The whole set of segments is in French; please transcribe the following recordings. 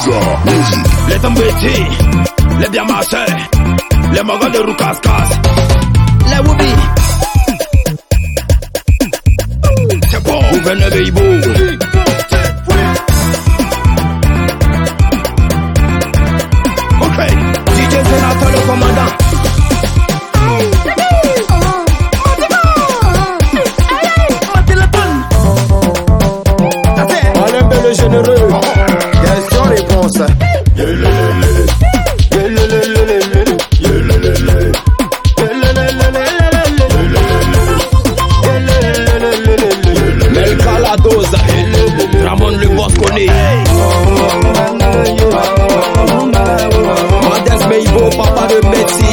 Les Tambeti, les Biamassés, les Mogos de Roucascas, les Woubi. C'est bon, gouverneur Beibo. Ok, DJ Sénateur le commandant. Le généreux, question-réponse. Melka la dose, Ramon le boss connaît. Modeste Beibo, papa de Betty.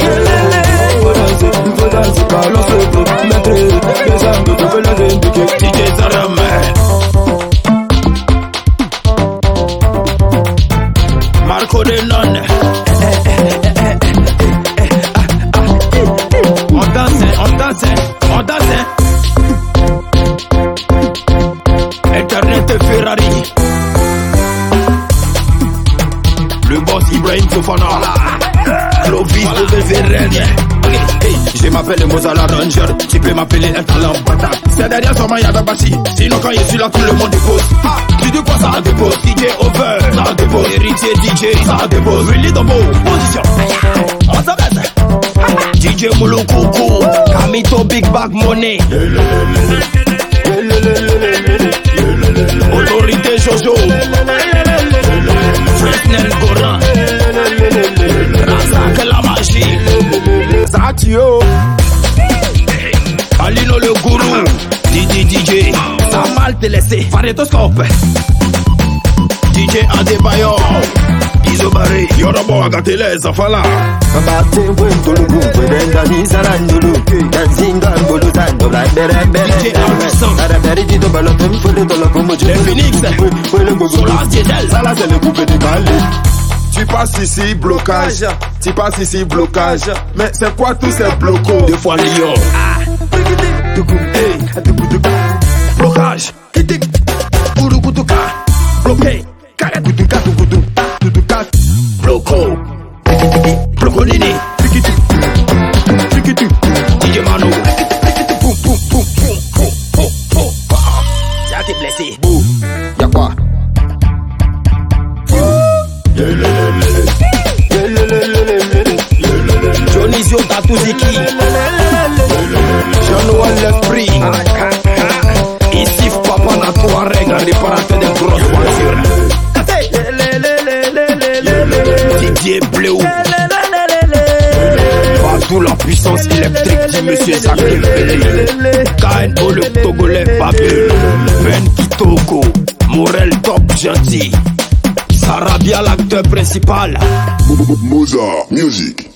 DJ Zaram. Marco de non. On danse. Internet Ferrari. Le boss Ibrahim Fofana. Clovis de Belvéren. Je m'appelle Mozala Ranger. Tu peux m'appeler El Talent Batak. C'est derrière son maillard d'Abassi. Sinon quand je suis là tout le monde dépose. Tu dis quoi ça dépose? DJ Over, ça dépose. Héritier DJ, ça dépose. Willy Dombo, position. On s'abaisse. DJ Moulou Coucou, Kamito Big Bag Money. Autorité Jojo. Fresnel Goran. Razak la magie. Zatio. Alino le gourou. DJ. Ça mal te laissé. Pharétoscope. DJ Adebayor. Isobare. Yorobo a gâté les enfants là. Les Phoenix. Solas Diesel. Ça là c'est le coupé du balai. Tu passes ici, blocage. Tu passes ici, blocage. Mais c'est quoi tous ces blocos? Deux fois Lyon. Blocage. Bloqué. Bloco. Blocolini. DJ Mano. Ça t'es blessé. Y'a quoi? Dionisio Tatuziki. Jean-Noël l'esprit. Ici Papa Natouareg, un réparateur des grosses voitures. Didier Bleu. Partout la puissance électrique dit Monsieur Zakir Beli. KNO le Togolais Babel. Ben Kitoko. Morel Top Gentil. Sarabia l'acteur principal. Moza Music.